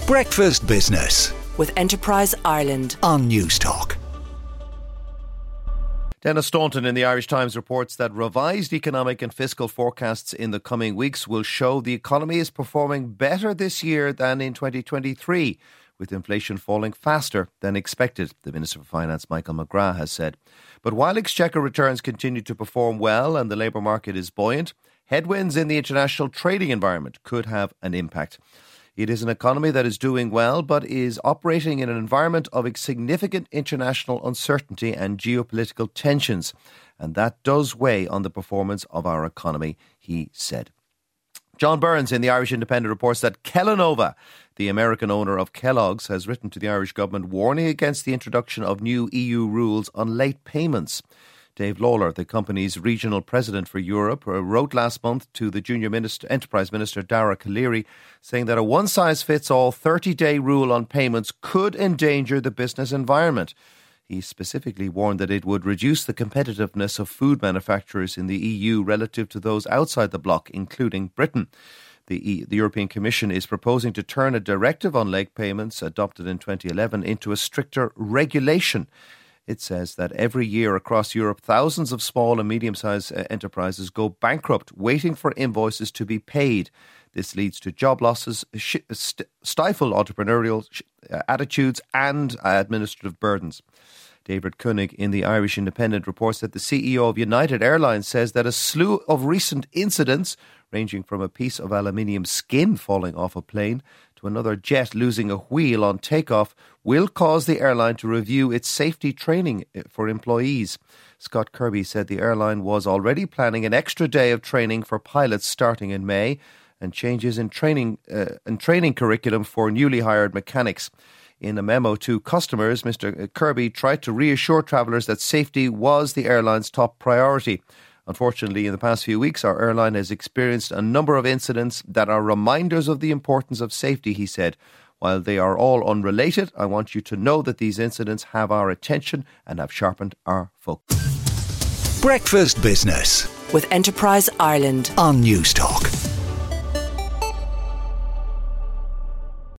Breakfast Business with Enterprise Ireland on Newstalk. Dennis Staunton in the Irish Times reports that revised economic and fiscal forecasts in the coming weeks will show the economy is performing better this year than in 2023, with inflation falling faster than expected, the Minister for Finance Michael McGrath has said. But while exchequer returns continue to perform well and the labour market is buoyant, headwinds in the international trading environment could have an impact. It is an economy that is doing well, but is operating in an environment of significant international uncertainty and geopolitical tensions. And that does weigh on the performance of our economy, he said. John Burns in the Irish Independent reports that Kellanova, the American owner of Kellogg's, has written to the Irish government warning against the introduction of new EU rules on late payments. Dave Lawler, the company's regional president for Europe, wrote last month to the junior enterprise minister Dara Calleary, saying that a one-size-fits-all 30-day rule on payments could endanger the business environment. He specifically warned that it would reduce the competitiveness of food manufacturers in the EU relative to those outside the bloc, including Britain. The European Commission is proposing to turn a directive on late payments adopted in 2011 into a stricter regulation. It says that every year across Europe, thousands of small and medium-sized enterprises go bankrupt waiting for invoices to be paid. This leads to job losses, stifle entrepreneurial attitudes and administrative burdens. David Koenig in the Irish Independent reports that the CEO of United Airlines says that a slew of recent incidents, ranging from a piece of aluminium skin falling off a plane to another jet losing a wheel on takeoff, will cause the airline to review its safety training for employees. Scott Kirby said the airline was already planning an extra day of training for pilots starting in May and changes in training curriculum for newly hired mechanics. In a memo to customers, Mr. Kirby tried to reassure travellers that safety was the airline's top priority. Unfortunately, in the past few weeks, our airline has experienced a number of incidents that are reminders of the importance of safety, he said. While they are all unrelated, I want you to know that these incidents have our attention and have sharpened our focus. Breakfast Business with Enterprise Ireland on Newstalk.